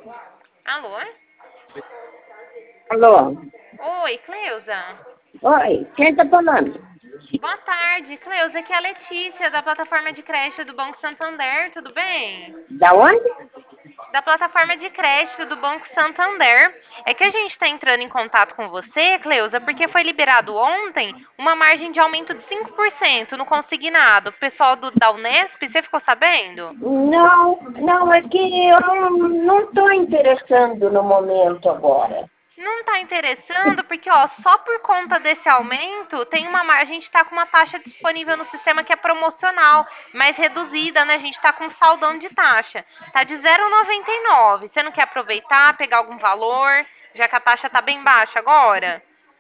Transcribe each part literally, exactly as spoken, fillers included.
Alô? Alô? Oi, Cleusa. Oi, quem tá falando? Boa tarde, Cleusa. Aqui é a Letícia, da plataforma de creche do Banco Santander, tudo bem? Da onde? Da plataforma de creche do Banco Santander. É que a gente está entrando em contato com você, Cleusa, porque foi liberado ontem uma margem de aumento de cinco por cento no consignado. O pessoal do, da Unesp, você ficou sabendo? Não, não, é que eu não, não tô interessando no momento agora. Não está interessando porque, ó, só por conta desse aumento, tem uma mar- a gente está com uma taxa disponível no sistema que é promocional, mais reduzida, né? A gente está com um saldão de taxa. Tá de zero vírgula noventa e nove. Você não quer aproveitar, pegar algum valor, já que a taxa tá bem baixa agora?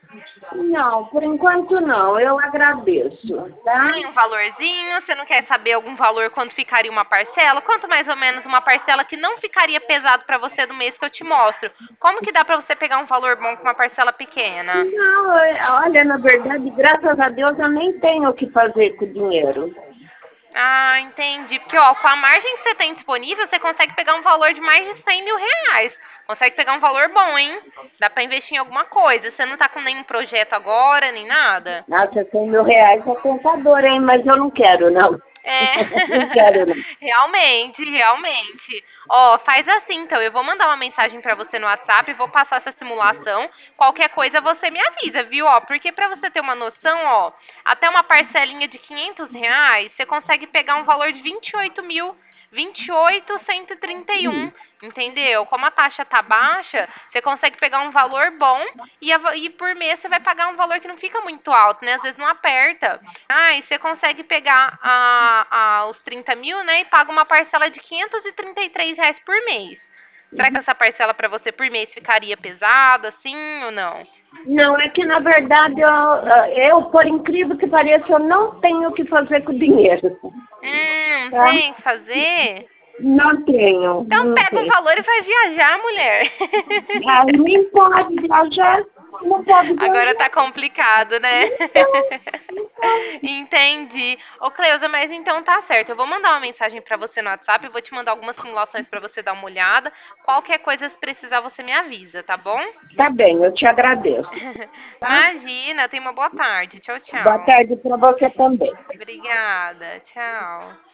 Não, por enquanto não, eu agradeço, tá? Nem um valorzinho, você não quer saber algum valor, quanto ficaria uma parcela? Quanto mais ou menos uma parcela que não ficaria pesado para você do mês que eu te mostro? Como que dá para você pegar um valor bom com uma parcela pequena? Não, é- olha, na verdade, graças a Deus eu nem tenho o que fazer com o dinheiro. Ah, entendi. Porque, ó, com a margem que você tem disponível, você consegue pegar um valor de mais de cem mil reais. Consegue pegar um valor bom, hein? Dá pra investir em alguma coisa. Você não tá com nenhum projeto agora, nem nada? Nossa, cem mil reais é tentador, hein? Mas eu não quero, não. É, Não quero, não. realmente, realmente. Ó, faz assim, então. Eu vou mandar uma mensagem pra você no WhatsApp, vou passar essa simulação. Qualquer coisa você me avisa, viu? Ó, porque pra você ter uma noção, ó, até uma parcelinha de quinhentos reais, você consegue pegar um valor de vinte e oito mil, vinte e oito mil cento e trinta e um, entendeu? Como a taxa tá baixa, você consegue pegar um valor bom e, a- e por mês você vai pagar um valor que não fica muito alto, né? Às vezes não aperta. Ah, e você consegue pegar a, a, os trinta mil, né? E paga uma parcela de quinhentos e trinta e três reais por mês. Será que essa parcela para você por mês ficaria pesada, assim ou não? Não, é que na verdade eu, eu, por incrível que pareça, eu não tenho o que fazer com o dinheiro. Hum, não Tá? tem o que fazer? Não tenho, Então não pega um tenho. valor e vai viajar, mulher. Ah, nem pode viajar, não pode Agora viajar. tá complicado, né? Então, então, Entendi. Ô, Cleusa, mas então tá certo. Eu vou mandar uma mensagem pra você no WhatsApp, eu vou te mandar algumas simulações pra você dar uma olhada. Qualquer coisa, se precisar, você me avisa, tá bom? tá bem, eu te agradeço. Tá? Imagina, tenha uma boa tarde. Tchau, Boa tchau. tarde para você também. Obrigada. Tchau.